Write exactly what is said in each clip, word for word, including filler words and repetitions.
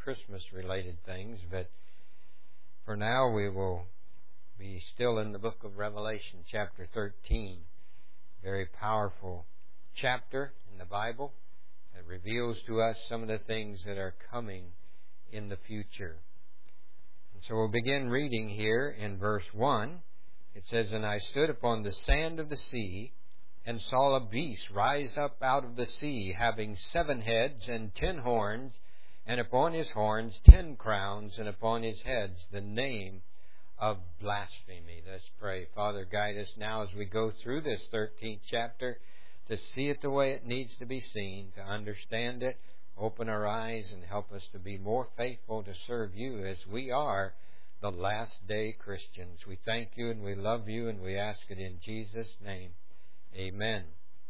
Christmas-related things, but for now we will be still in the book of Revelation, chapter thirteen. Very powerful chapter in the Bible that reveals to us some of the things that are coming in the future. And so we'll begin reading here in verse one. It says, "And I stood upon the sand of the sea, and saw a beast rise up out of the sea, having seven heads and ten horns, and upon his horns ten crowns, and upon his heads the name of blasphemy." Let's pray. Father, guide us now as we go through this thirteenth chapter to see it the way it needs to be seen, to understand it, open our eyes, and help us to be more faithful to serve you as we are the last day Christians. We thank you and we love you, and we ask it in Jesus' name. Amen.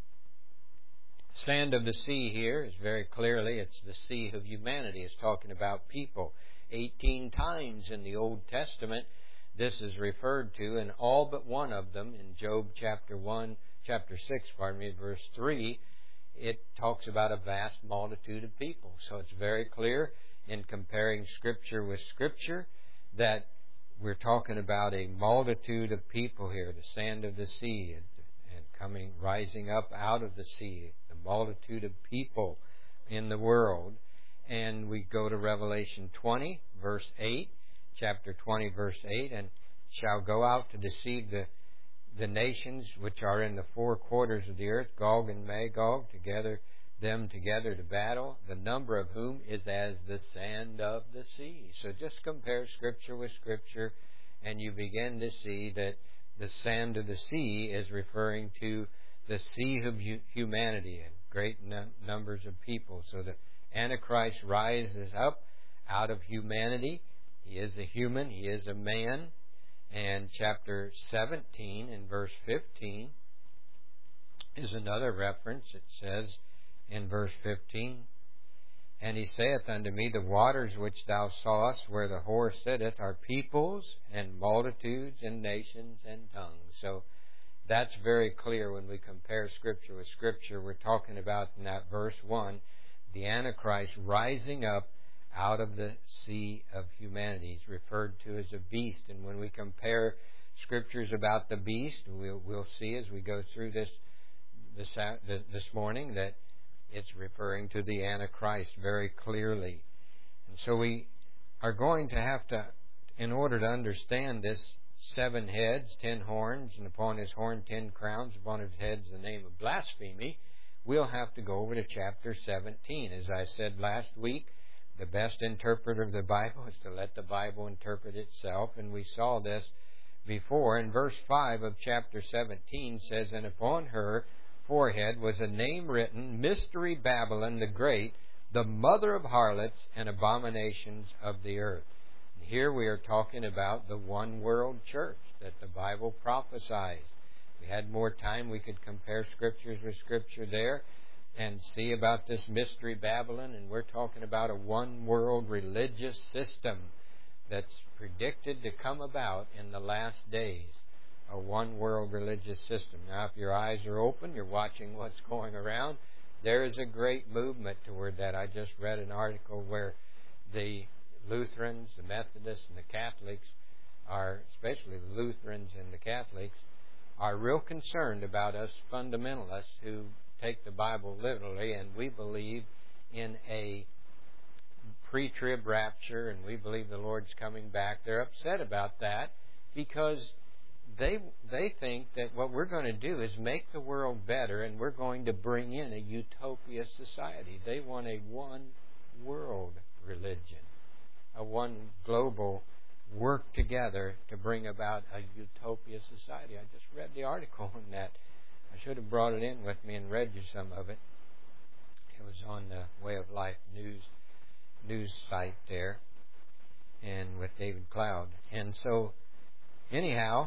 Sand of the sea here is very clearly, it's the sea of humanity. It's talking about people. Eighteen times in the Old Testament, this is referred to, and all but one of them, in Job chapter one, chapter six, pardon me, verse three, it talks about a vast multitude of people. So it's very clear in comparing Scripture with Scripture that we're talking about a multitude of people here, the sand of the sea, and, and coming, rising up out of the sea, the multitude of people in the world. And we go to Revelation twenty, verse eight, chapter twenty, verse eight, "And shall go out to deceive the, the nations which are in the four quarters of the earth, Gog and Magog, together them together to battle, the number of whom is as the sand of the sea." So just compare Scripture with Scripture, and you begin to see that the sand of the sea is referring to the sea of humanity and great num- numbers of people. So the Antichrist rises up out of humanity. He is a human. He is a man. And chapter seventeen and verse fifteen is another reference. It says in verse fifteen, "And he saith unto me, The waters which thou sawest where the whore sitteth are peoples and multitudes and nations and tongues." So that's very clear when we compare Scripture with Scripture. We're talking about in that verse one, the Antichrist rising up out of the sea of humanity. He's referred to as a beast. And when we compare Scriptures about the beast, we'll, we'll see as we go through this, this this morning that it's referring to the Antichrist very clearly. And so we are going to have to, in order to understand this, seven heads, ten horns, and upon his horn ten crowns, upon his heads the name of blasphemy, we'll have to go over to chapter seventeen. As I said last week, the best interpreter of the Bible is to let the Bible interpret itself, and we saw this before. In verse five of chapter seventeen says, "And upon her forehead was a name written, Mystery Babylon the Great, the mother of harlots and abominations of the earth." And here we are talking about the one world church that the Bible prophesies. If we had more time, we could compare Scriptures with Scripture there and see about this Mystery Babylon. And we're talking about a one world religious system that's predicted to come about in the last days. A one world religious system. Now, if your eyes are open, you're watching what's going around, there is a great movement toward that. I just read an article where the Lutherans, the Methodists, and the Catholics are, especially the Lutherans and the Catholics, are real concerned about us fundamentalists who take the Bible literally, and we believe in a pre-trib rapture, and we believe the Lord's coming back. They're upset about that because they they think that what we're going to do is make the world better, and we're going to bring in a utopia society. They want a one-world religion, a one global work together to bring about a utopia society. I just read the article on that. I should have brought it in with me and read you some of it. It was on the Way of Life news news site there, and with David Cloud. And so, anyhow,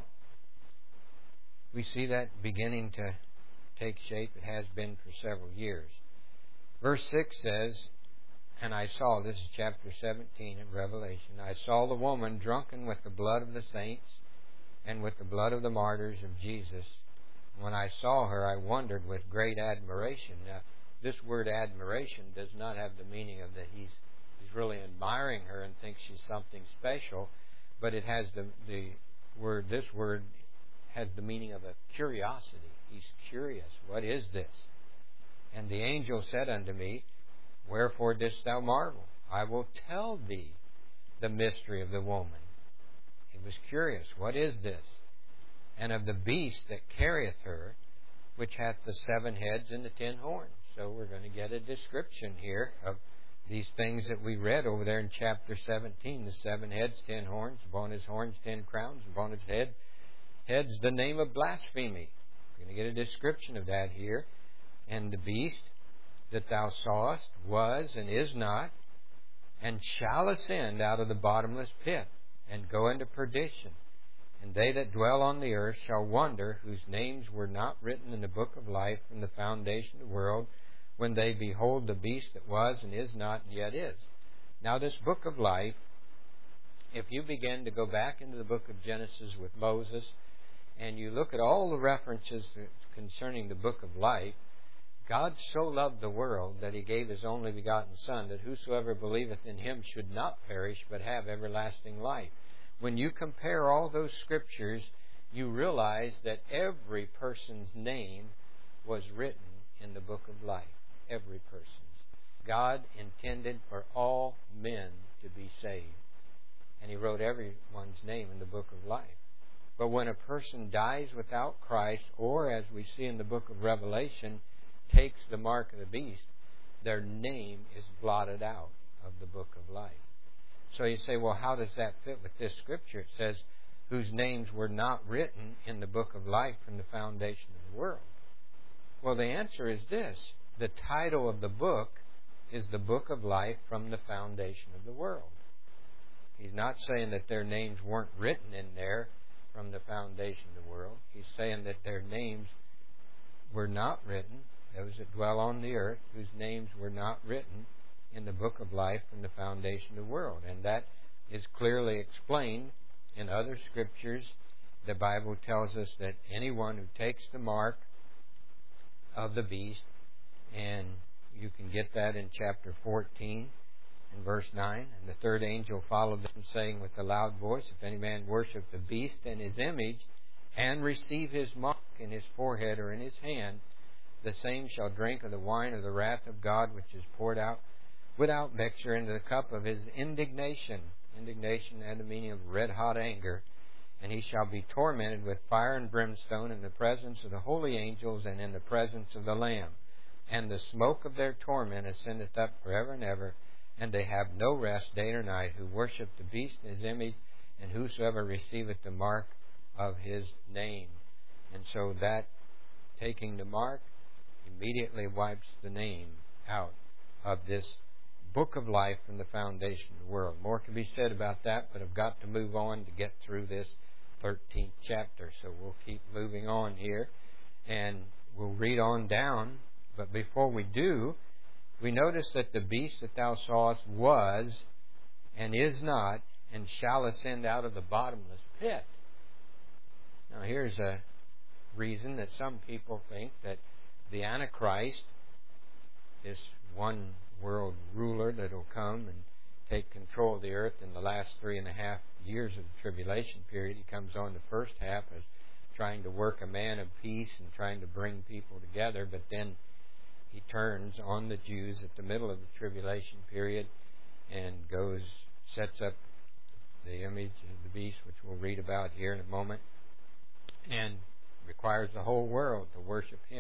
we see that beginning to take shape. It has been for several years. Verse six says, "And I saw," this is chapter seventeen of Revelation, "I saw the woman drunken with the blood of the saints and with the blood of the martyrs of Jesus. When I saw her, I wondered with great admiration." Now, this word admiration does not have the meaning of that he's, he's really admiring admiring her and thinks she's something special, but it has the the word. This word has the meaning of a curiosity. He's curious. What is this? And the angel said unto me, Wherefore didst thou marvel? I will tell thee the mystery of the woman. He was curious. What is this? And of the beast that carrieth her, which hath the seven heads and the ten horns. So we're going to get a description here of these things that we read over there in chapter seventeen. The seven heads, ten horns, upon his horns ten crowns, upon his head heads the name of blasphemy. We're going to get a description of that here. And the beast that thou sawest was and is not, and shall ascend out of the bottomless pit, and go into perdition. And they that dwell on the earth shall wonder, whose names were not written in the book of life from the foundation of the world, when they behold the beast that was and is not and yet is. Now this book of life, if you begin to go back into the book of Genesis with Moses, and you look at all the references concerning the book of life, God so loved the world that He gave His only begotten Son, that whosoever believeth in Him should not perish, but have everlasting life. When you compare all those scriptures, you realize that every person's name was written in the book of life. Every person's. God intended for all men to be saved. And He wrote everyone's name in the book of life. But when a person dies without Christ, or as we see in the book of Revelation, takes the mark of the beast, their name is blotted out of the book of life. So you say, well, how does that fit with this scripture? It says, whose names were not written in the book of life from the foundation of the world. Well, the answer is this. The title of the book is the book of life from the foundation of the world. He's not saying that their names weren't written in there from the foundation of the world. He's saying that their names were not written, those that dwell on the earth, whose names were not written in the book of life from the foundation of the world. And that is clearly explained in other scriptures. The Bible tells us that anyone who takes the mark of the beast, and you can get that in chapter fourteen and verse nine, and the third angel followed them, saying with a loud voice, If any man worship the beast and his image, and receive his mark in his forehead or in his hand, the same shall drink of the wine of the wrath of God, which is poured out without mixture into the cup of His indignation. Indignation had the meaning of red-hot anger. And he shall be tormented with fire and brimstone in the presence of the holy angels and in the presence of the Lamb. And the smoke of their torment ascendeth up forever and ever, and they have no rest day or night, who worship the beast in his image, and whosoever receiveth the mark of his name. And so that, taking the mark, immediately wipes the name out of this book of life from the foundation of the world. More can be said about that, but I've got to move on to get through this thirteenth chapter. So we'll keep moving on here, and we'll read on down. But before we do, we notice that the beast that thou sawest was and is not, and shall ascend out of the bottomless pit. Now here's a reason that some people think that the Antichrist, this one world ruler that will come and take control of the earth in the last three and a half years of the tribulation period. He comes on the first half as trying to work a man of peace and trying to bring people together, but then he turns on the Jews at the middle of the tribulation period and goes, sets up the image of the beast, which we'll read about here in a moment, and requires the whole world to worship him.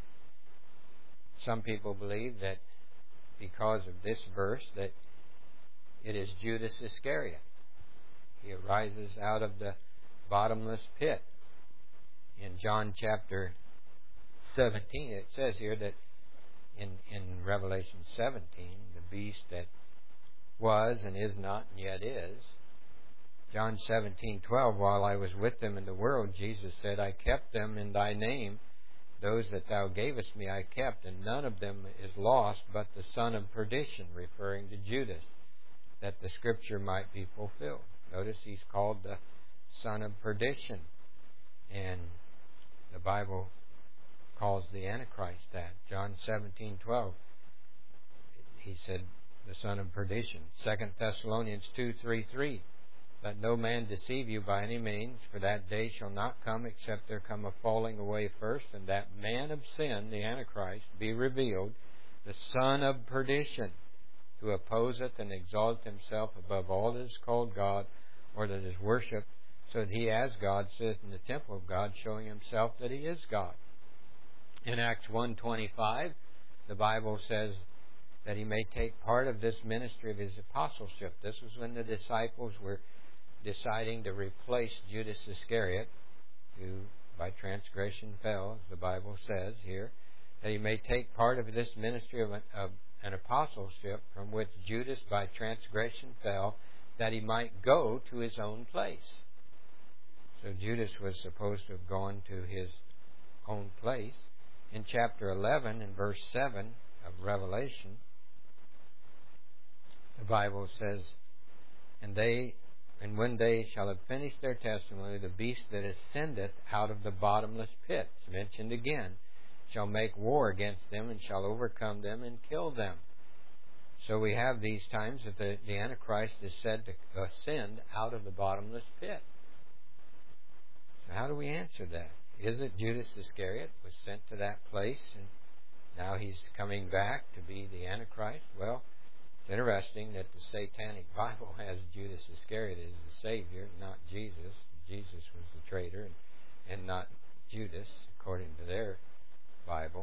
Some people believe that because of this verse that it is Judas Iscariot. He arises out of the bottomless pit. In John chapter seventeen, it says here that in, in Revelation seventeen, the beast that was and is not and yet is. John seventeen twelve, while I was with them in the world, Jesus said, I kept them in thy name. Those that thou gavest me I kept, and none of them is lost but the son of perdition, referring to Judas, that the scripture might be fulfilled. Notice he's called the son of perdition. And the Bible calls the Antichrist that. John seventeen twelve, he said, the son of perdition. Second Thessalonians two, three, three. Let no man deceive you by any means, for that day shall not come except there come a falling away first, and that man of sin, the Antichrist, be revealed, the son of perdition, who opposeth and exalteth himself above all that is called God, or that is worshipped, so that he as God sitteth in the temple of God, showing himself that he is God. In Acts one twenty-five, the Bible says that he may take part of this ministry of his apostleship. This was when the disciples were deciding to replace Judas Iscariot, who by transgression fell, as the Bible says here, that he may take part of this ministry of an, of an apostleship from which Judas by transgression fell, that he might go to his own place. So Judas was supposed to have gone to his own place. In chapter eleven, in verse seven of Revelation, the Bible says, And they And when they shall have finished their testimony, the beast that ascendeth out of the bottomless pit, mentioned again, shall make war against them, and shall overcome them, and kill them. So we have these times that the, the Antichrist is said to ascend out of the bottomless pit. So how do we answer that? Is it Judas Iscariot was sent to that place, and now he's coming back to be the Antichrist? Well, it's interesting that the Satanic Bible has Judas Iscariot as the Savior, not Jesus. Jesus was the traitor, and, and not Judas, according to their Bible.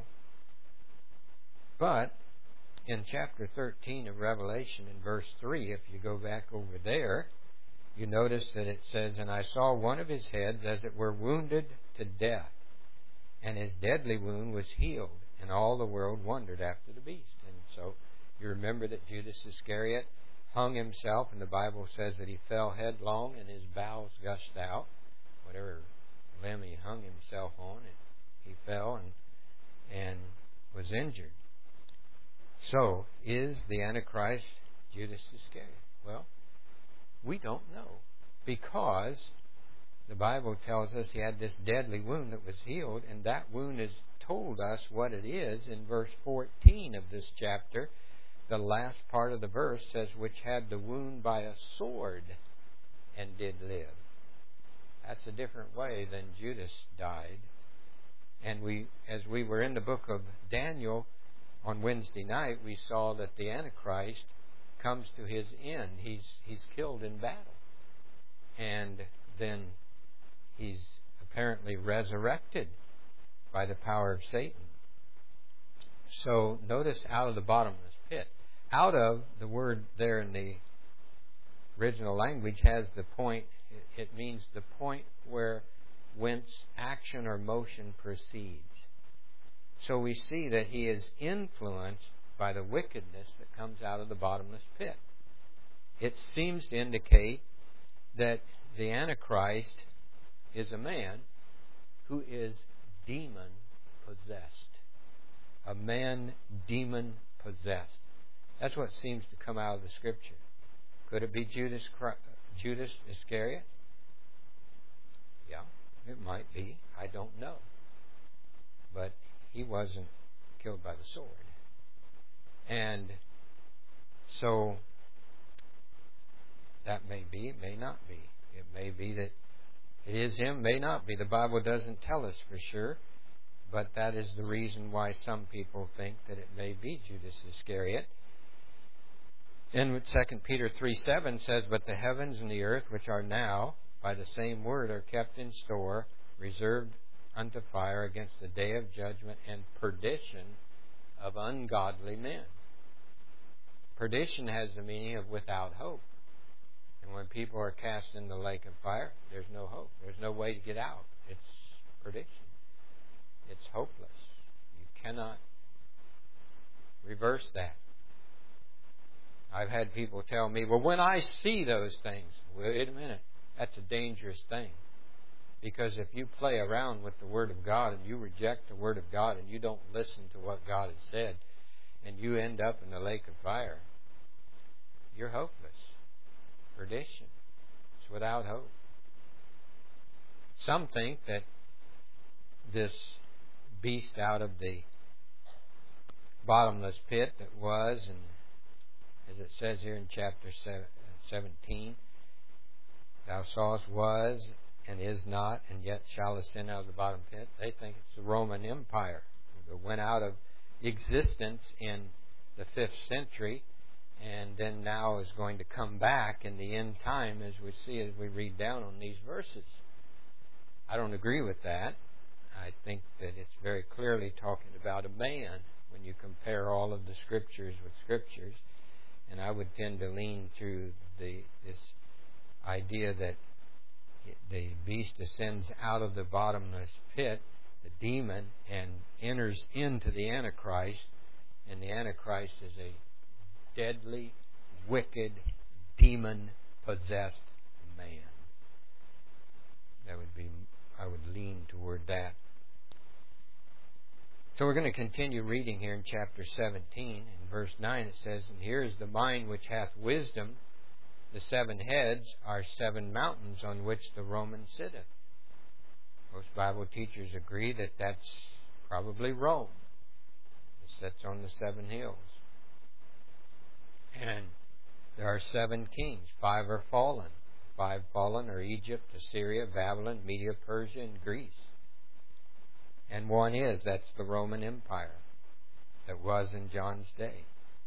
But in chapter thirteen of Revelation, in verse three, if you go back over there, you notice that it says, And I saw one of his heads as it were wounded to death, and his deadly wound was healed, and all the world wondered after the beast. And so you remember that Judas Iscariot hung himself, and the Bible says that he fell headlong and his bowels gushed out. Whatever limb he hung himself on, and he fell and, and was injured. So, is the Antichrist Judas Iscariot? Well, we don't know, because the Bible tells us he had this deadly wound that was healed, and that wound is told us what it is in verse fourteen of this chapter. The last part of the verse says, which had the wound by a sword and did live. That's a different way than Judas died. And we, as we were in the book of Daniel on Wednesday night, we saw that the Antichrist comes to his end. He's he's killed in battle. And then he's apparently resurrected by the power of Satan. So notice out of the bottomless pit. Out of, the word there in the original language has the point, it means the point where whence action or motion proceeds. So we see that he is influenced by the wickedness that comes out of the bottomless pit. It seems to indicate that the Antichrist is a man who is demon-possessed. A man demon-possessed. That's what seems to come out of the Scripture. Could it be Judas, Judas Iscariot? Yeah, it might be. I don't know. But he wasn't killed by the sword. And so that may be, it may not be. It may be that it is him, may not be. The Bible doesn't tell us for sure, but that is the reason why some people think that it may be Judas Iscariot. And Second Peter three seven says, But the heavens and the earth, which are now, by the same word, are kept in store, reserved unto fire against the day of judgment and perdition of ungodly men. Perdition has the meaning of without hope. And when people are cast in the lake of fire, there's no hope. There's no way to get out. It's perdition. It's hopeless. You cannot reverse that. I've had people tell me, well, when I see those things, wait a minute, that's a dangerous thing. Because if you play around with the Word of God and you reject the Word of God and you don't listen to what God has said, and you end up in the lake of fire, you're hopeless. Perdition. It's without hope. Some think that this beast out of the bottomless pit that was and as it says here in chapter seventeen. Thou sawest was and is not, and yet shall ascend out of the bottom pit. They think it's the Roman Empire that went out of existence in the fifth century and then now is going to come back in the end time, as we see as we read down on these verses. I don't agree with that. I think that it's very clearly talking about a man when you compare all of the Scriptures with Scriptures. And I would tend to lean through the this idea that the beast ascends out of the bottomless pit, the demon, and enters into the Antichrist. And the Antichrist is a deadly, wicked, demon-possessed man. That would be, I would lean toward that. So we're going to continue reading here in chapter seventeen. In verse nine it says, And here is the mind which hath wisdom. The seven heads are seven mountains on which the Roman sitteth. Most Bible teachers agree that that's probably Rome. It sits on the seven hills. And there are seven kings. Five are fallen. Five fallen are Egypt, Assyria, Babylon, Media, Persia, and Greece. And one is, that's the Roman Empire that was in John's day.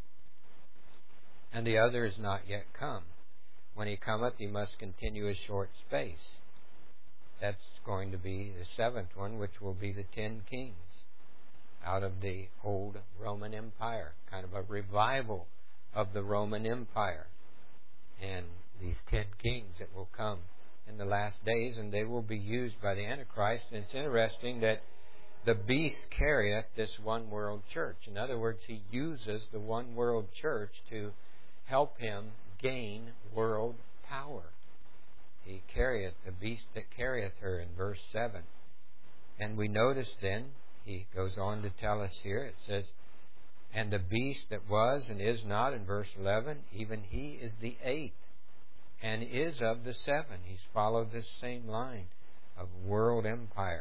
And the other is not yet come. When he cometh, he must continue a short space. That's going to be the seventh one, which will be the ten kings out of the old Roman Empire. Kind of a revival of the Roman Empire. And these ten kings that will come in the last days, and they will be used by the Antichrist. And it's interesting that the beast carrieth this one world church. In other words, he uses the one world church to help him gain world power. He carrieth, the beast that carrieth her, in verse seven. And we notice then, he goes on to tell us here, it says, And the beast that was and is not, in verse eleven, even he is the eighth, and is of the seven. He's followed this same line of world empire.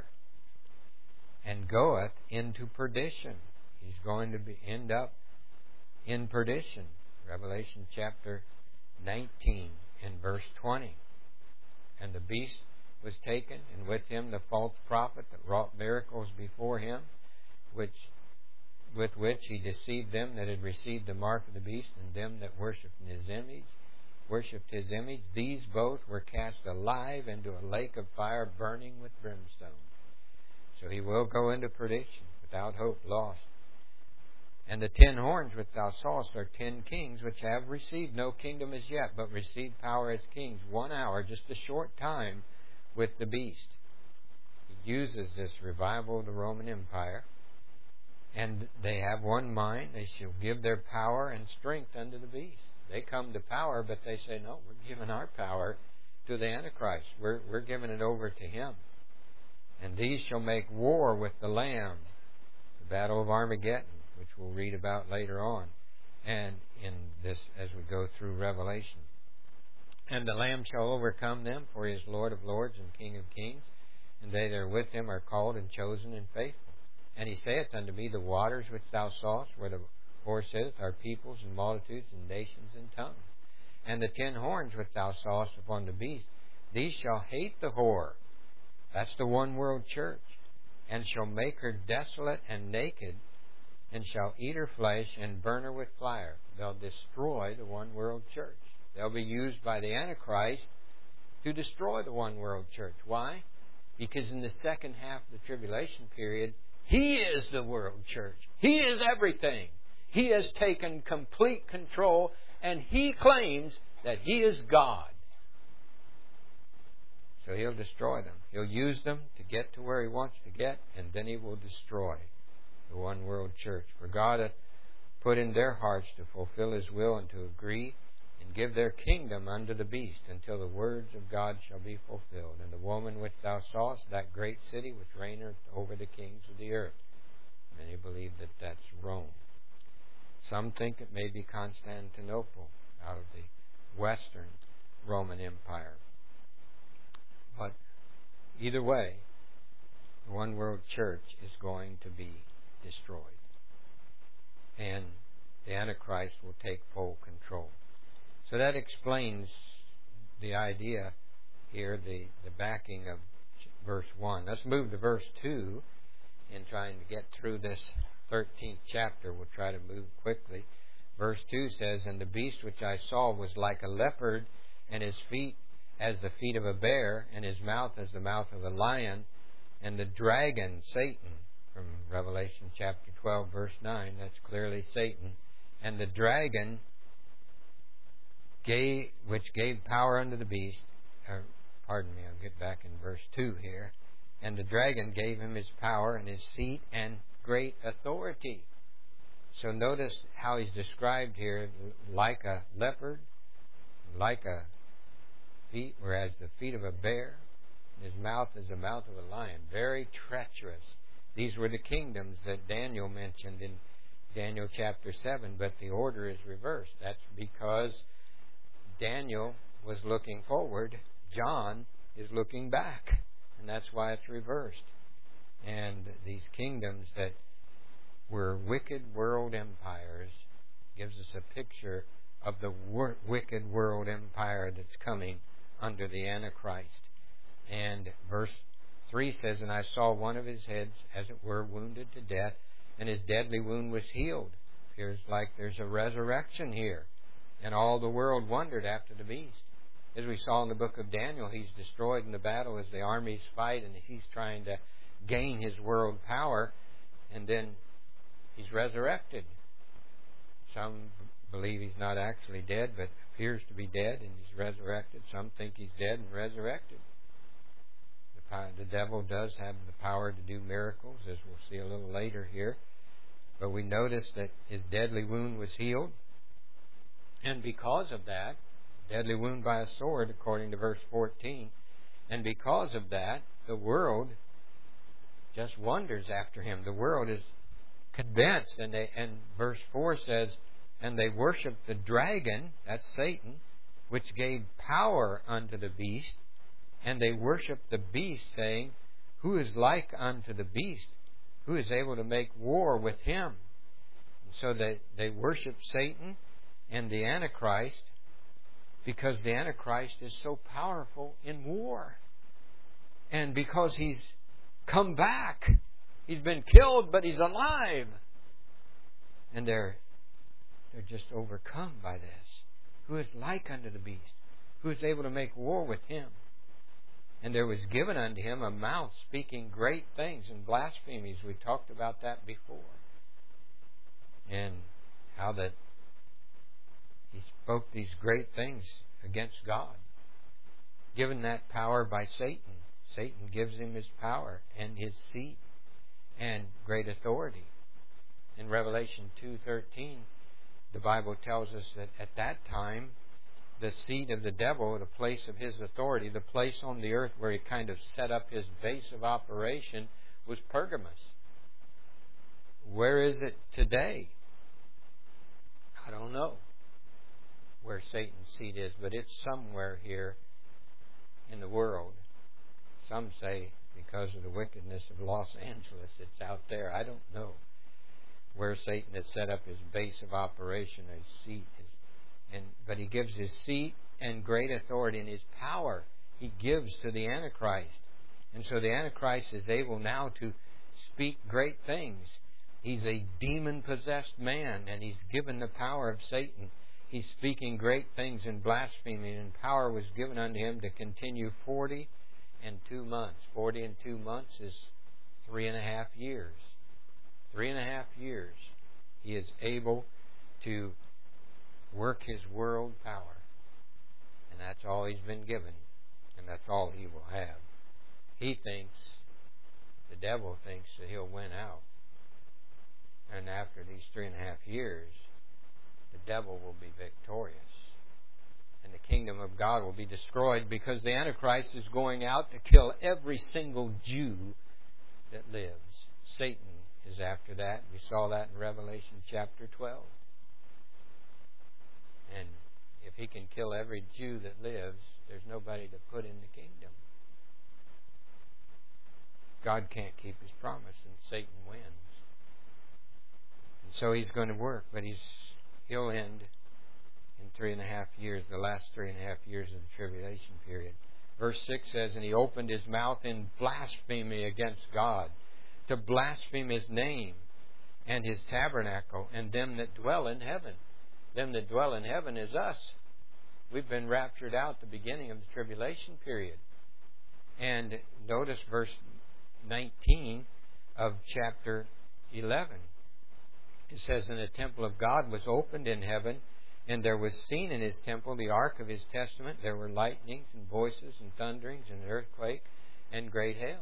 And goeth into perdition. He's going to be, end up in perdition. Revelation chapter nineteen in verse twenty. And the beast was taken, and with him the false prophet that wrought miracles before him, which with which he deceived them that had received the mark of the beast, and them that worshipped his image, worshipped his image. These both were cast alive into a lake of fire burning with brimstone. So he will go into perdition, without hope, lost. And the ten horns which thou sawest are ten kings, which have received no kingdom as yet, but received power as kings one hour, just a short time, with the beast. He uses this revival of the Roman Empire. And they have one mind. They shall give their power and strength unto the beast. They come to power, but they say, no, we're giving our power to the Antichrist. We're, we're giving it over to him. And these shall make war with the Lamb, the battle of Armageddon, which we'll read about later on, and in this as we go through Revelation. And the Lamb shall overcome them, for he is Lord of lords and King of kings, and they that are with him are called and chosen and faithful. And he saith unto me, The waters which thou sawest, where the horse sitteth, are peoples and multitudes and nations and tongues. And the ten horns which thou sawest upon the beast, these shall hate the whore. That's the one world church. And shall make her desolate and naked, and shall eat her flesh and burn her with fire. They'll destroy the one world church. They'll be used by the Antichrist to destroy the one world church. Why? Because in the second half of the tribulation period, he is the world church. He is everything. He has taken complete control, and he claims that he is God. So he'll destroy them. He'll use them to get to where he wants to get, and then he will destroy the one world church. For God hath put in their hearts to fulfill his will and to agree and give their kingdom unto the beast until the words of God shall be fulfilled. And the woman which thou sawest, that great city which reigneth over the kings of the earth. Many believe that that's Rome. Some think it may be Constantinople out of the Western Roman Empire. But either way, the one world church is going to be destroyed. And the Antichrist will take full control. So that explains the idea here, the, the backing of verse one. Let's move to verse two in trying to get through this thirteenth chapter. We'll try to move quickly. Verse two says, "And the beast which I saw was like a leopard, and his feet as the feet of a bear, and his mouth as the mouth of a lion. And the dragon," Satan, from Revelation chapter twelve, verse nine, that's clearly Satan. "And the dragon gave, which gave power unto the beast," or, pardon me, I'll get back in verse two here. "And the dragon gave him his power and his seat and great authority." So notice how he's described here, like a leopard, like a feet, whereas the feet of a bear, his mouth is the mouth of a lion. Very treacherous. These were the kingdoms that Daniel mentioned in Daniel chapter seven, but the order is reversed. That's because Daniel was looking forward, John is looking back, and that's why it's reversed. And these kingdoms that were wicked world empires gives us a picture of the wor- wicked world empire that's coming under the Antichrist. And verse three says, "And I saw one of his heads, as it were, wounded to death, and his deadly wound was healed." Appears like there's a resurrection here. And all the world wondered after the beast. As we saw in the book of Daniel, he's destroyed in the battle as the armies fight, and he's trying to gain his world power, and then he's resurrected. Some believe he's not actually dead, but appears to be dead, and he's resurrected. Some think he's dead and resurrected. The devil does have the power to do miracles, as we'll see a little later here. But we notice that his deadly wound was healed. And because of that, deadly wound by a sword, according to verse fourteen, and because of that, the world just wonders after him. The world is convinced, and they, and verse four says, "And they worshiped the dragon," that's Satan, "which gave power unto the beast, and they worshiped the beast, saying, Who is like unto the beast? Who is able to make war with him?" And so they, they worship Satan and the Antichrist because the Antichrist is so powerful in war. And because he's come back. He's been killed, but he's alive. And they're, they're just overcome by this. Who is like unto the beast? Who is able to make war with him? And there was given unto him a mouth speaking great things and blasphemies. We talked about that before. And how that he spoke these great things against God. Given that power by Satan. Satan gives him his power and his seat and great authority. In Revelation two thirteen, the Bible tells us that at that time, the seat of the devil, the place of his authority, the place on the earth where he kind of set up his base of operation, was Pergamos. Where is it today? I don't know where Satan's seat is, but it's somewhere here in the world. Some say because of the wickedness of Los Angeles, it's out there. I don't know where Satan has set up his base of operation, his seat. His, and but he gives his seat and great authority, and his power he gives to the Antichrist. And so the Antichrist is able now to speak great things. He's a demon-possessed man, and he's given the power of Satan. He's speaking great things and blaspheming, and power was given unto him to continue forty and two months. Forty and two months is three and a half years. Three and a half years he is able to work his world power. And that's all he's been given. And that's all he will have. He thinks, the devil thinks that he'll win out. And after these three and a half years, the devil will be victorious. And the kingdom of God will be destroyed because the Antichrist is going out to kill every single Jew that lives. Satan is after that. We saw that in Revelation chapter twelve. And if he can kill every Jew that lives, there's nobody to put in the kingdom. God can't keep his promise, and Satan wins. And so he's going to work, but he's he'll end in three and a half years, the last three and a half years of the tribulation period. Verse six says, and he opened his mouth in blasphemy against God, to blaspheme his name and his tabernacle and them that dwell in heaven. Them that dwell in heaven is us. We've been raptured out at the beginning of the tribulation period. And notice verse nineteen of chapter eleven. It says, and the temple of God was opened in heaven, and there was seen in his temple the ark of his testament. There were lightnings and voices and thunderings and an earthquake and great hail.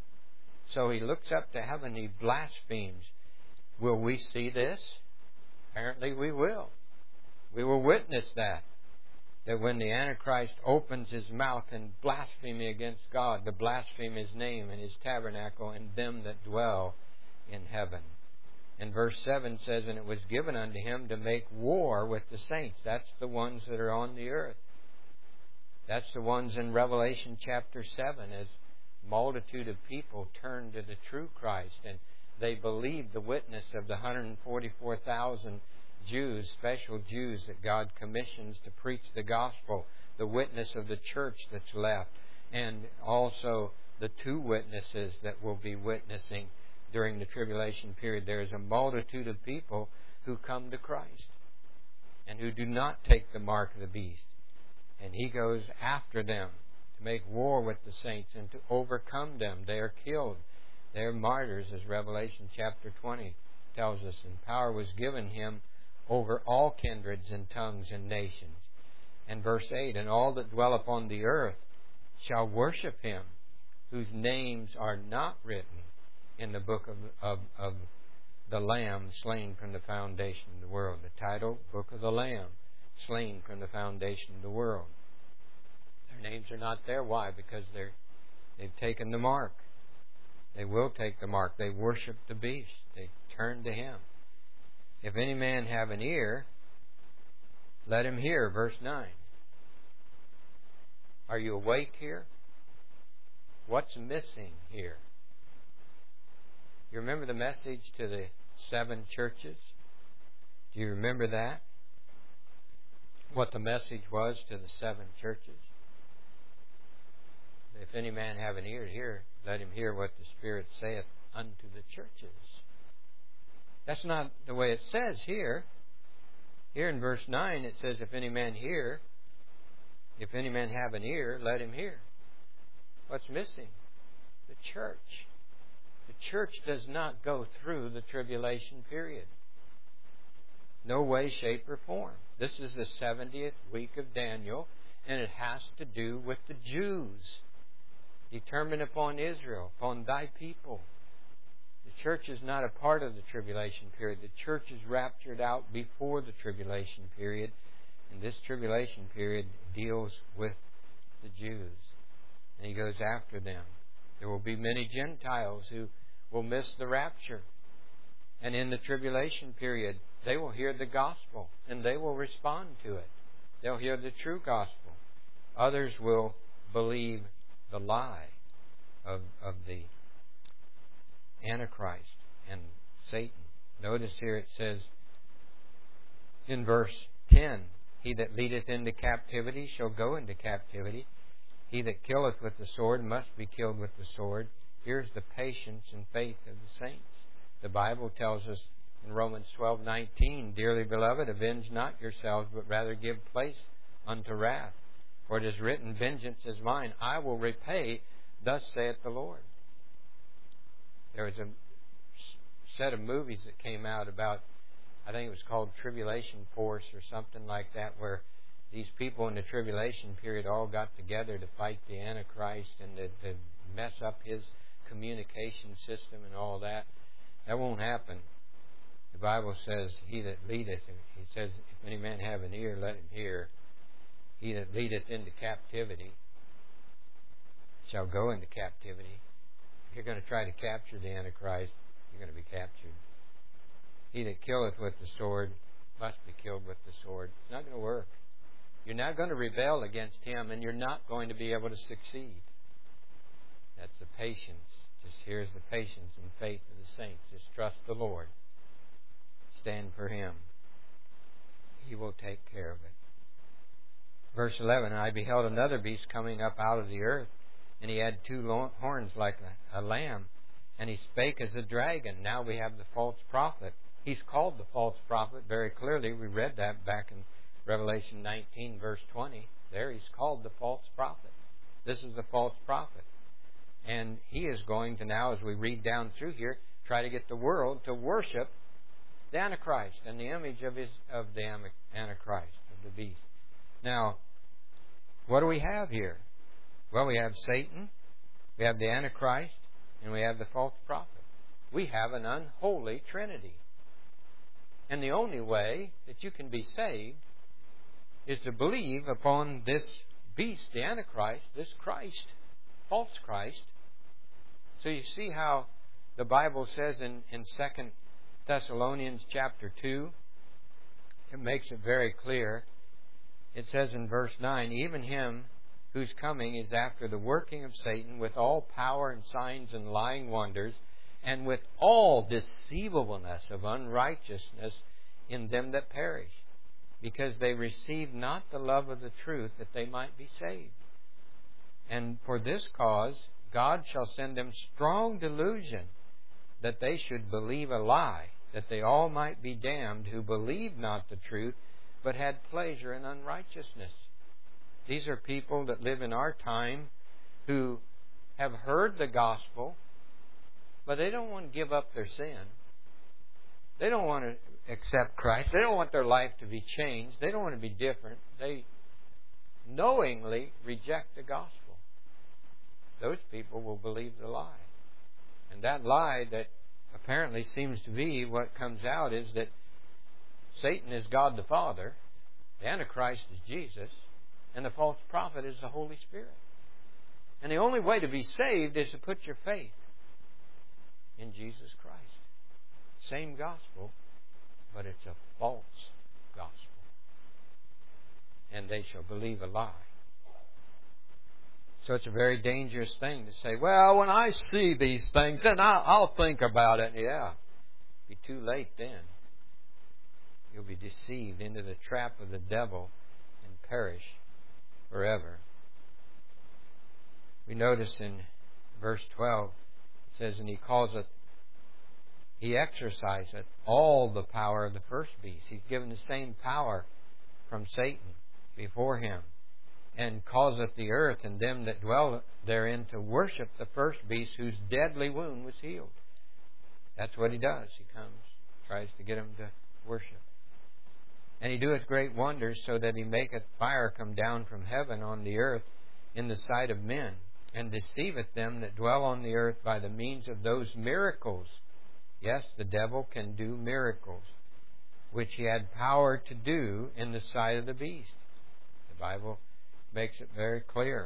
So he looks up to heaven, he blasphemes. Will we see this? Apparently we will. We will witness that. That when the Antichrist opens his mouth in blasphemy against God, to blaspheme his name and his tabernacle and them that dwell in heaven. And verse seven says, and it was given unto him to make war with the saints. That's the ones that are on the earth. That's the ones in Revelation chapter seven, as multitude of people turned to the true Christ, and they believed the witness of the one hundred forty-four thousand Jews, special Jews that God commissions to preach the gospel, the witness of the church that's left, and also the two witnesses that will be witnessing during the tribulation period. There is a multitude of people who come to Christ and who do not take the mark of the beast. And he goes after them to make war with the saints and to overcome them. They are killed. They are martyrs, as Revelation chapter twenty tells us. And power was given him over all kindreds and tongues and nations. And verse eight, and all that dwell upon the earth shall worship him, whose names are not written in the book of, of, of the Lamb slain from the foundation of the world. The title, Book of the Lamb, slain from the foundation of the world. Their names are not there. Why? Because they're, they've taken the mark. They will take the mark. They worship the beast. They turn to him. If any man have an ear, let him hear. Verse nine. Are you awake here? What's missing here? You remember the message to the seven churches? Do you remember that? What the message was to the seven churches? If any man have an ear to hear, let him hear what the Spirit saith unto the churches. That's not the way it says here. Here in verse nine it says, if any man hear, if any man have an ear, let him hear. What's missing? The church. The church does not go through the tribulation period. No way, shape, or form. This is the seventieth week of Daniel, and it has to do with the Jews. Determined upon Israel, upon thy people. The church is not a part of the tribulation period. The church is raptured out before the tribulation period, and this tribulation period deals with the Jews. And he goes after them. There will be many Gentiles who will miss the rapture. And in the tribulation period, they will hear the gospel and they will respond to it. They'll hear the true gospel. Others will believe the lie of, of the Antichrist and Satan. Notice here it says in verse ten, he that leadeth into captivity shall go into captivity. He that killeth with the sword must be killed with the sword. Here's the patience and faith of the saints. The Bible tells us in Romans twelve nineteen, dearly beloved, avenge not yourselves, but rather give place unto wrath. For it is written, vengeance is mine, I will repay, thus saith the Lord. There was a set of movies that came out about, I think it was called Tribulation Force or something like that, where these people in the tribulation period all got together to fight the Antichrist and to, to mess up his communication system and all that. That won't happen. The Bible says, he that leadeth, he says, if any man have an ear, let him hear. He that leadeth into captivity shall go into captivity. If you're going to try to capture the Antichrist, you're going to be captured. He that killeth with the sword must be killed with the sword. It's not going to work. You're not going to rebel against him, and you're not going to be able to succeed. That's the patience. Just here's the patience and faith of the saints. Just trust the Lord. Stand for him. He will take care of it. Verse eleven, I beheld another beast coming up out of the earth, and he had two horns like a lamb, and he spake as a dragon. Now we have the false prophet. He's called the false prophet very clearly. We read that back in Revelation nineteen, verse twenty. There he's called the false prophet. This is the false prophet. And he is going to now, as we read down through here, try to get the world to worship the Antichrist and the image of his of the Antichrist, of the beast. Now, what do we have here? Well, we have Satan, we have the Antichrist, and we have the false prophet. We have an unholy trinity. And the only way that you can be saved is to believe upon this beast, the Antichrist, this Christ, false Christ. So you see how the Bible says in, in Second Thessalonians chapter two, it makes it very clear. It says in verse nine, even him whose coming is after the working of Satan with all power and signs and lying wonders, and with all deceivableness of unrighteousness in them that perish, because they receive not the love of the truth that they might be saved. And for this cause God shall send them strong delusion, that they should believe a lie, that they all might be damned who believed not the truth, but had pleasure in unrighteousness. These are people that live in our time who have heard the gospel, but they don't want to give up their sin. They don't want to accept Christ. They don't want their life to be changed. They don't want to be different. They knowingly reject the gospel. Those people will believe the lie. And that lie that apparently seems to be what comes out is that Satan is God the Father, the Antichrist is Jesus, and the false prophet is the Holy Spirit. And the only way to be saved is to put your faith in Jesus Christ. Same gospel, but it's a false gospel. And they shall believe a lie. So it's a very dangerous thing to say, well, when I see these things, then I'll, I'll think about it. Yeah, it'll be too late then. You'll be deceived into the trap of the devil and perish forever. We notice in verse twelve, it says, and he causeth, he exerciseth all the power of the first beast. He's given the same power from Satan before him, and causeth the earth and them that dwell therein to worship the first beast, whose deadly wound was healed. That's what he does. He comes, tries to get them to worship. And he doeth great wonders, so that he maketh fire come down from heaven on the earth in the sight of men, and deceiveth them that dwell on the earth by the means of those miracles. Yes, the devil can do miracles, which he had power to do in the sight of the beast. The Bible makes it very clear.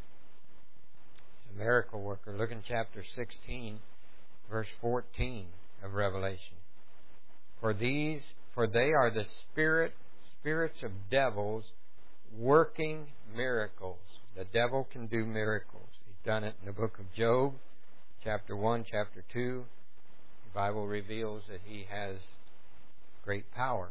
He's a miracle worker. Look in chapter sixteen, verse fourteen of Revelation. For these For they are the spirit spirits of devils working miracles. The devil can do miracles. He's done it in the book of Job, chapter one, chapter two. The Bible reveals that he has great power.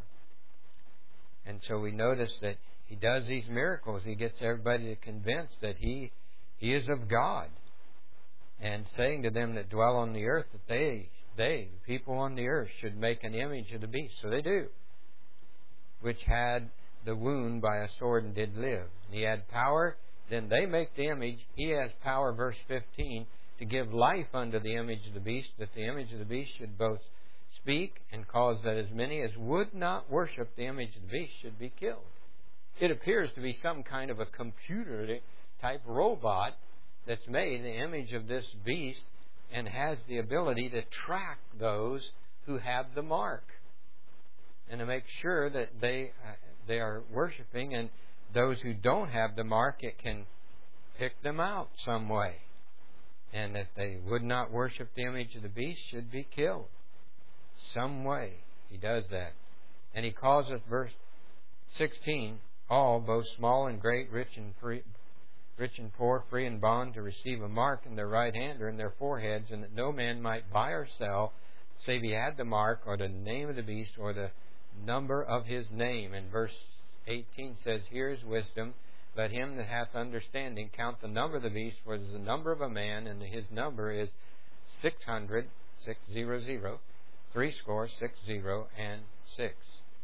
And so we notice that he does these miracles. He gets everybody to convince that he, he is of God. And saying to them that dwell on the earth that they They, the people on the earth, should make an image of the beast. So they do. Which had the wound by a sword and did live. And he had power. Then they make the image. He has power, verse fifteen, to give life unto the image of the beast, that the image of the beast should both speak and cause that as many as would not worship the image of the beast should be killed. It appears to be some kind of a computer-type robot that's made in the image of this beast, and has the ability to track those who have the mark, and to make sure that they uh, they are worshiping, and those who don't have the mark, it can pick them out some way, and that they would not worship the image of the beast should be killed some way. He does that. And he causeth, verse sixteen, all, both small and great, rich and free, rich and poor, free and bond, to receive a mark in their right hand or in their foreheads, and that no man might buy or sell, save he had the mark, or the name of the beast, or the number of His name. And verse eighteen says, Here is wisdom. Let him that hath understanding count the number of the beast, for it is the number of a man, and his number is six hundred, six zero zero, three score, six zero, and six.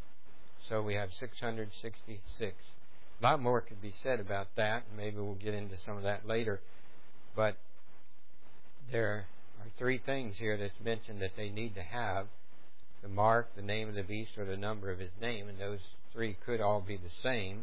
So we have six hundred sixty-six. A lot more could be said about that, and maybe we'll get into some of that later. But there are three things here that's mentioned that they need to have: the mark, the name of the beast, or the number of his name, and those three could all be the same.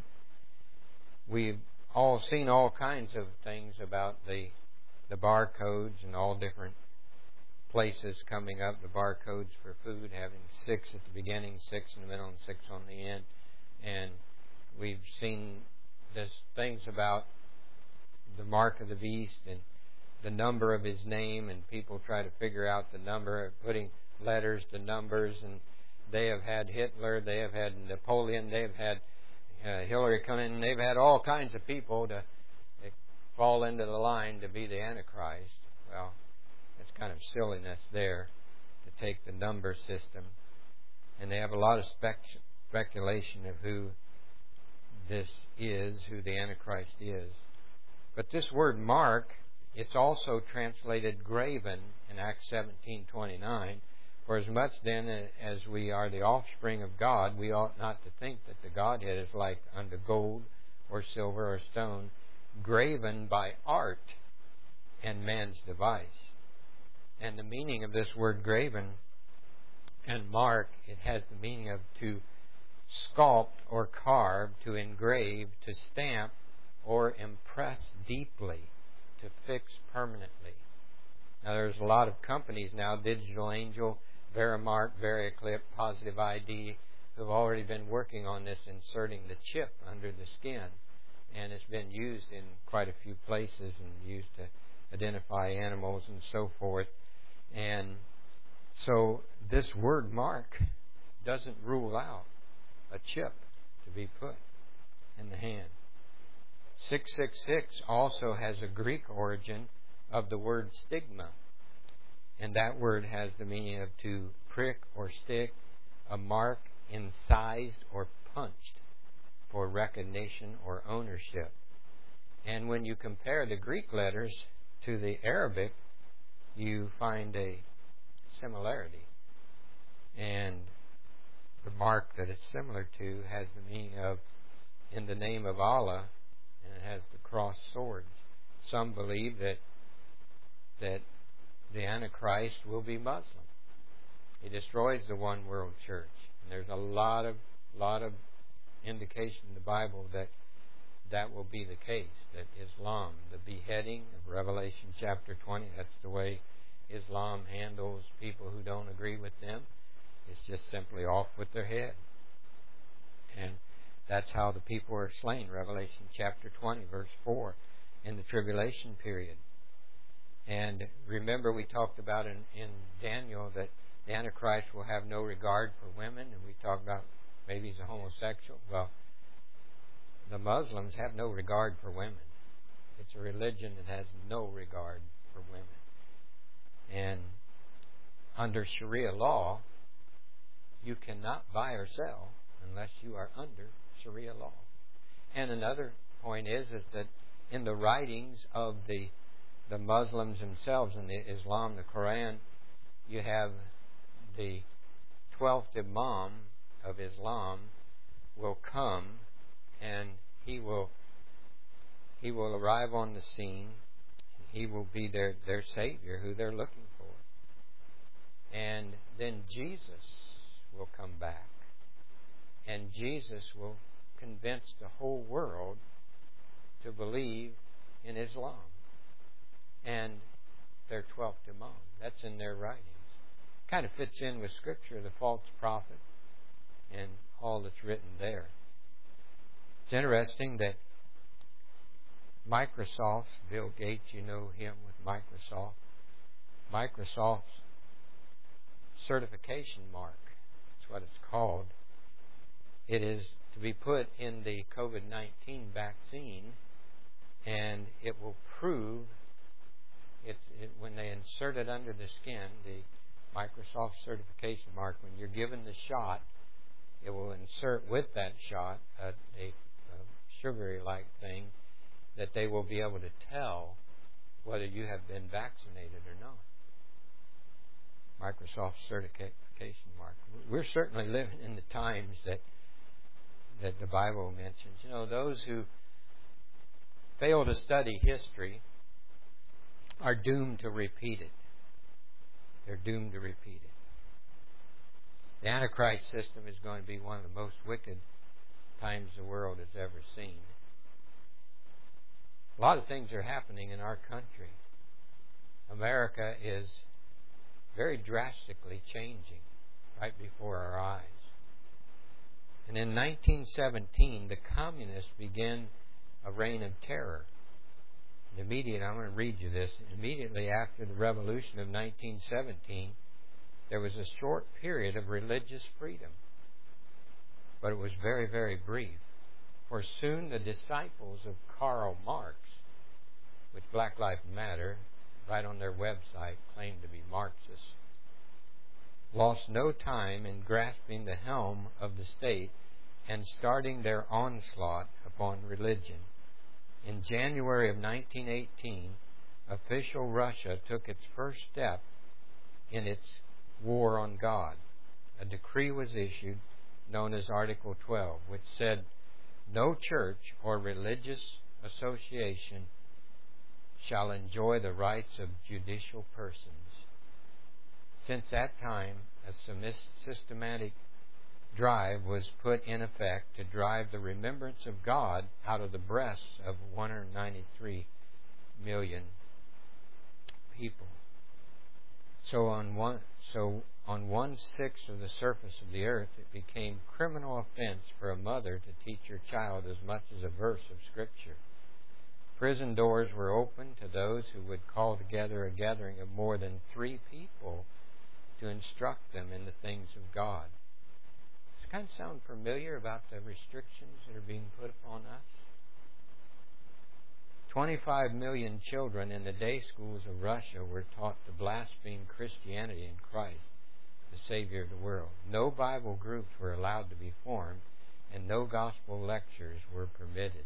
We've all seen all kinds of things about the the barcodes and all different places coming up. The barcodes for food having six at the beginning, six in the middle, and six on the end. And we've seen this things about the mark of the beast and the number of his name, and people try to figure out the number, putting letters to numbers. And they have had Hitler, they have had Napoleon, they have had Uh, Hillary Clinton. They've had all kinds of people to, to fall into the line to be the Antichrist. Well, it's kind of silliness there to take the number system. And they have a lot of spec- speculation of who this is, who the Antichrist is. But this word mark, it's also translated graven in Acts seventeen twenty-nine. For as much then as we are the offspring of God, we ought not to think that the Godhead is like unto gold or silver or stone, graven by art and man's device. And the meaning of this word graven and mark, it has the meaning of to sculpt or carve, to engrave, to stamp, or impress deeply, to fix permanently. Now there's a lot of companies now, Digital Angel, Verimark, Vericlip, Positive I D, who have already been working on this, inserting the chip under the skin. And it's been used in quite a few places and used to identify animals and so forth. And so this word mark doesn't rule out a chip to be put in the hand. six six six also has a Greek origin of the word stigma. And that word has the meaning of to prick or stick, a mark incised or punched for recognition or ownership. And when you compare the Greek letters to the Arabic, you find a similarity. And the mark that it's similar to has the meaning of in the name of Allah, and it has the crossed swords. Some believe that that the Antichrist will be Muslim. He destroys the one world church. And there's a lot of lot of indication in the Bible that that will be the case, that Islam, the beheading of Revelation chapter twenty, that's the way Islam handles people who don't agree with them. It's just simply off with their head. And that's how the people are slain, Revelation chapter twenty, verse four, in the tribulation period. And remember, we talked about in, in Daniel that the Antichrist will have no regard for women, and we talked about maybe he's a homosexual. Well, the Muslims have no regard for women. It's a religion that has no regard for women. And under Sharia law, you cannot buy or sell unless you are under Sharia law. And another point is, is that in the writings of the the Muslims themselves, in the Islam, the Quran, you have the twelfth Imam of Islam will come, and he will he will arrive on the scene. He will be their, their Savior, who they're looking for. And then Jesus will come back, and Jesus will convince the whole world to believe in Islam and their twelfth Imam. That's in their writings. Kind of fits in with Scripture, the false prophet, and all that's written there. It's interesting that Microsoft, Bill Gates, you know him with Microsoft, Microsoft's certification mark, that's what it's called. It is to be put in the COVID nineteen vaccine, and it will prove It, it, when they insert it under the skin, the Microsoft certification mark, when you're given the shot, it will insert with that shot a, a, a sugary-like thing that they will be able to tell whether you have been vaccinated or not. Microsoft certification mark. We're certainly living in the times that that the Bible mentions. You know, those who fail to study history are doomed to repeat it. They're doomed to repeat it. The Antichrist system is going to be one of the most wicked times the world has ever seen. A lot of things are happening in our country. America is very drastically changing right before our eyes. And in nineteen seventeen, the communists began a reign of terror. And immediately, I'm going to read you this. Immediately after the revolution of nineteen seventeen, there was a short period of religious freedom. But it was very, very brief. For soon the disciples of Karl Marx, which Black Lives Matter, right on their website, claim to be Marxists, lost no time in grasping the helm of the state and starting their onslaught upon religion. In January of nineteen eighteen, official Russia took its first step in its war on God. A decree was issued known as Article twelve, which said, "No church or religious association shall enjoy the rights of judicial persons." Since that time, a systematic drive was put in effect to drive the remembrance of God out of the breasts of one hundred ninety-three million people. So on one, so on one-sixth of the surface of the earth, it became criminal offense for a mother to teach her child as much as a verse of Scripture. Prison doors were open to those who would call together a gathering of more than three people to instruct them in the things of God. Does it kind of sound familiar about the restrictions that are being put upon us? twenty-five million children in the day schools of Russia were taught to blaspheme Christianity and Christ, the Savior of the world. No Bible groups were allowed to be formed, and no gospel lectures were permitted.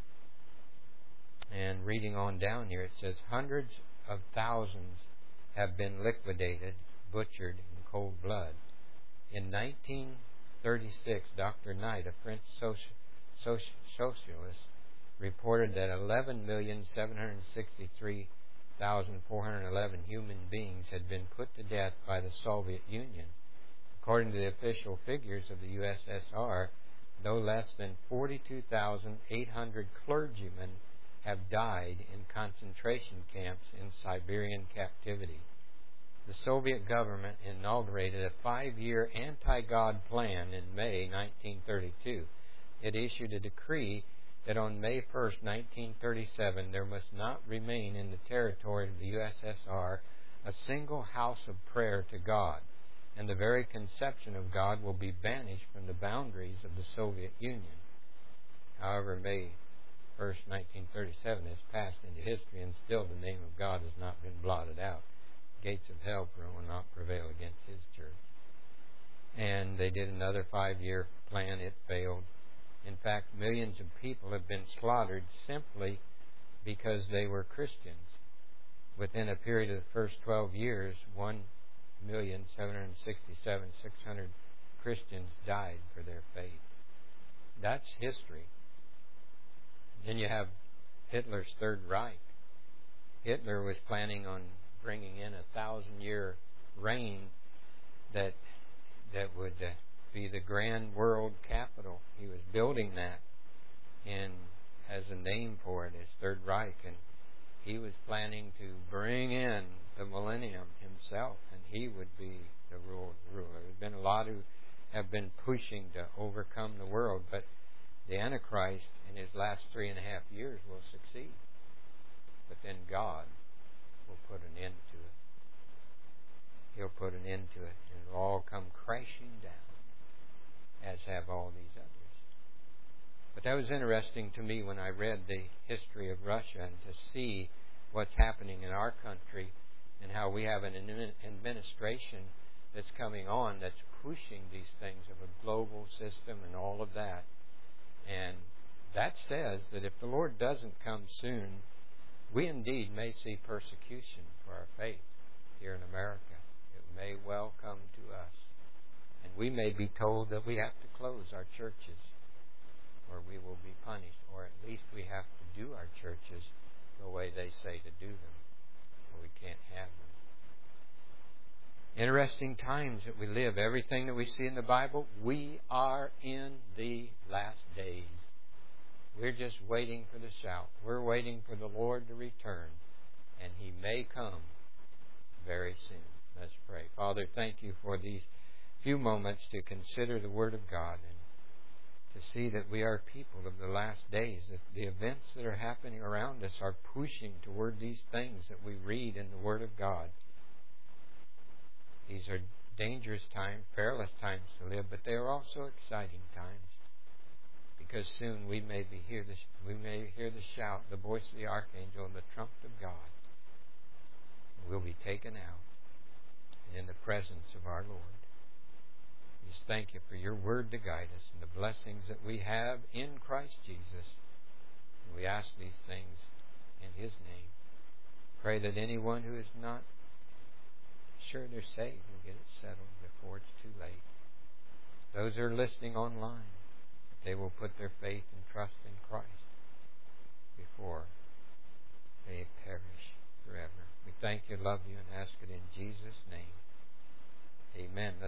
And reading on down here, it says, hundreds of thousands have been liquidated, butchered in cold blood. In nineteen thirty-six, Doctor Knight, a French soci- soci- socialist, reported that eleven million seven hundred sixty-three thousand four hundred eleven human beings had been put to death by the Soviet Union. According to the official figures of the U S S R, no less than forty-two thousand eight hundred clergymen have died in concentration camps in Siberian captivity. The Soviet government inaugurated a five-year anti-God plan in May nineteen thirty-two. It issued a decree that on May first, nineteen thirty-seven, there must not remain in the territory of the U S S R a single house of prayer to God, and the very conception of God will be banished from the boundaries of the Soviet Union. However, May first, nineteen thirty-seven has passed into history, and still the name of God has not been blotted out. Gates of hell will not prevail against His church. And they did another five-year plan. It failed. In fact, millions of people have been slaughtered simply because they were Christians. Within a period of the first twelve years, one million seven hundred sixty-seven thousand six hundred Christians died for their faith. That's history. Then you have Hitler's Third Reich. Hitler was planning on bringing in a thousand-year reign that that would uh, be the grand world capital. He was building that, and has a name for it, his Third Reich, and he was planning to bring in the millennium himself, and he would be the ruler. There's been a lot who have been pushing to overcome the world, but the Antichrist in his last three and a half years will succeed. But then God will put an end to it. He'll put an end to it, and it'll all come crashing down, as have all these others. But that was interesting to me when I read the history of Russia, and to see what's happening in our country, and how we have an administration that's coming on that's pushing these things of a global system and all of that. And that says that if the Lord doesn't come soon, we indeed may see persecution for our faith here in America. It may well come to us. And we may be told that we have to close our churches, or we will be punished, or at least we have to do our churches the way they say to do them, or we can't have them. Interesting times that we live. Everything that we see in the Bible, we are in the last days. We're just waiting for the shout. We're waiting for the Lord to return, and He may come very soon. Let's pray. Father, thank You for these few moments to consider the Word of God and to see that we are people of the last days, that the events that are happening around us are pushing toward these things that we read in the Word of God. These are dangerous times, perilous times to live, but they are also exciting times, because soon we may be hear the we may hear the shout, the voice of the archangel, and the trumpet of God. We'll be taken out in the presence of our Lord. We just thank You for Your Word to guide us and the blessings that we have in Christ Jesus. And we ask these things in His name. Pray that anyone who is not sure they're saved will get it settled before it's too late. Those who are listening online, they will put their faith and trust in Christ before they perish forever. We thank You, love You, and ask it in Jesus' name. Amen.